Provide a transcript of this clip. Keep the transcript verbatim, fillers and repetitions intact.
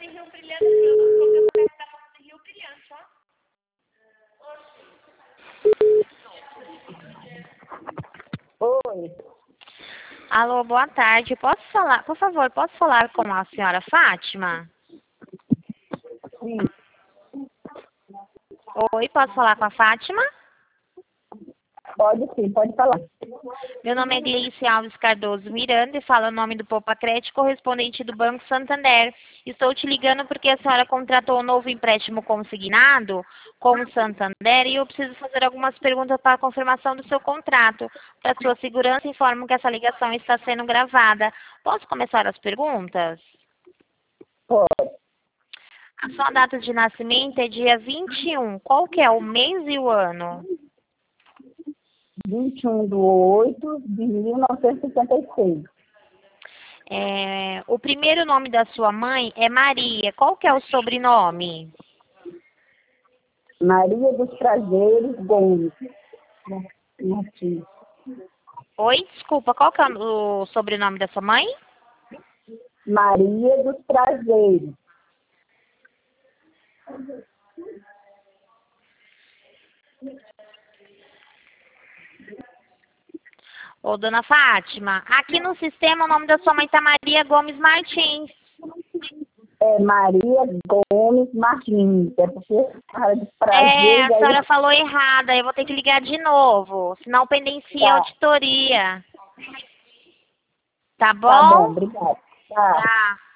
de Rio Brilhante, porque eu vou estar falando de Rio Brilhante, ó. Oi. Alô, boa tarde. Posso falar, por favor, posso falar com a senhora Fátima? Sim. Oi, posso falar com a Fátima? Pode sim, pode falar. Meu nome é Gleice Alves Cardoso Miranda e falo o nome do Poupa Crédito, correspondente do Banco Santander. Estou te ligando porque a senhora contratou um novo empréstimo consignado com o Santander e eu preciso fazer algumas perguntas para a confirmação do seu contrato. Para sua segurança, informo que essa ligação está sendo gravada. Posso começar as perguntas? Pode. A sua data de nascimento é dia vinte e um. Qual que é o mês e o ano? vinte e um de oito de mil novecentos e sessenta e seis. É, o primeiro nome da sua mãe é Maria. Qual que é o sobrenome? Maria dos Prazeres Gomes. Martins. Oi, desculpa, qual que é o sobrenome da sua mãe? Maria dos Prazeres. Ô, dona Fátima, aqui no sistema o nome da sua mãe tá Maria Gomes Martins. É Maria Gomes Martins. É porque fala de É, prazer. a senhora falou errada, eu vou ter que ligar de novo, senão pendencia Tá. a auditoria. Tá bom? Tá bom, obrigada. Tá. Tá.